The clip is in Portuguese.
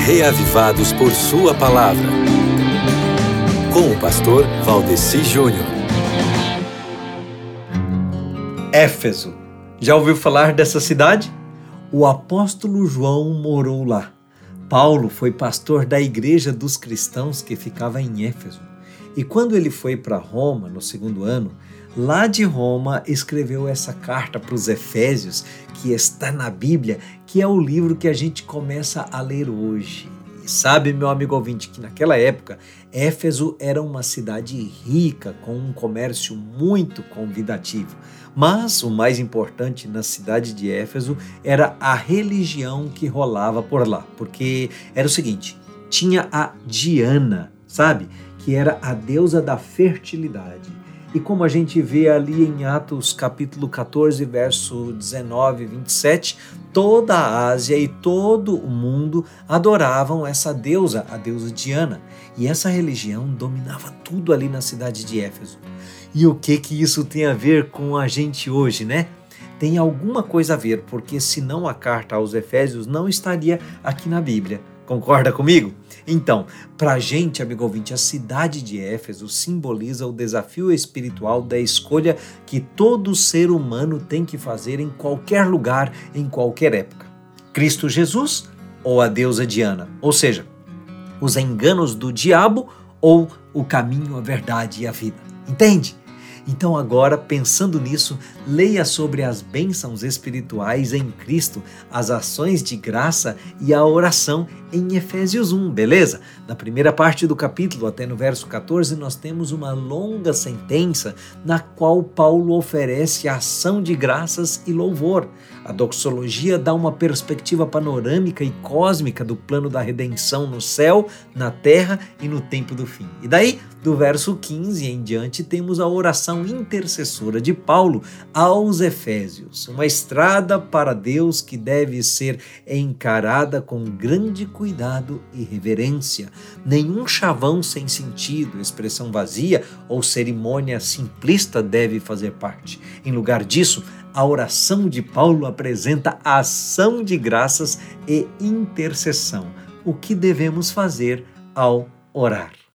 reavivados por sua palavra. Com o pastor Valdeci Júnior. Éfeso. Já ouviu falar dessa cidade? O apóstolo João morou lá. Paulo foi pastor da igreja dos cristãos que ficava em Éfeso. E quando ele foi para Roma, no segundo ano, lá de Roma escreveu essa carta para os Efésios, que está na Bíblia, que é o livro que a gente começa a ler hoje. E sabe, meu amigo ouvinte, que naquela época, Éfeso era uma cidade rica, com um comércio muito convidativo. Mas o mais importante na cidade de Éfeso era a religião que rolava por lá. Porque era o seguinte, tinha a Diana, sabe? Que era a deusa da fertilidade. E como a gente vê ali em Atos capítulo 14, verso 19 e 27, toda a Ásia e todo o mundo adoravam essa deusa, a deusa Diana. E essa religião dominava tudo ali na cidade de Éfeso. E o que isso tem a ver com a gente hoje, né? Tem alguma coisa a ver, porque senão a carta aos Efésios não estaria aqui na Bíblia. Concorda comigo? Então, para a gente, amigo ouvinte, a cidade de Éfeso simboliza o desafio espiritual da escolha que todo ser humano tem que fazer em qualquer lugar, em qualquer época. Cristo Jesus ou a deusa Diana? Ou seja, os enganos do diabo ou o caminho, a verdade e a vida. Entende? Então agora, pensando nisso, leia sobre as bênçãos espirituais em Cristo, as ações de graça e a oração em Efésios 1, beleza? Na primeira parte do capítulo, até no verso 14, nós temos uma longa sentença na qual Paulo oferece ação de graças e louvor. A doxologia dá uma perspectiva panorâmica e cósmica do plano da redenção no céu, na terra e no tempo do fim. E daí, do verso 15 em diante, temos a oração intercessora de Paulo aos Efésios, uma estrada para Deus que deve ser encarada com grande cuidado e reverência. Nenhum chavão sem sentido, expressão vazia ou cerimônia simplista deve fazer parte. Em lugar disso, a oração de Paulo apresenta a ação de graças e intercessão. O que devemos fazer ao orar?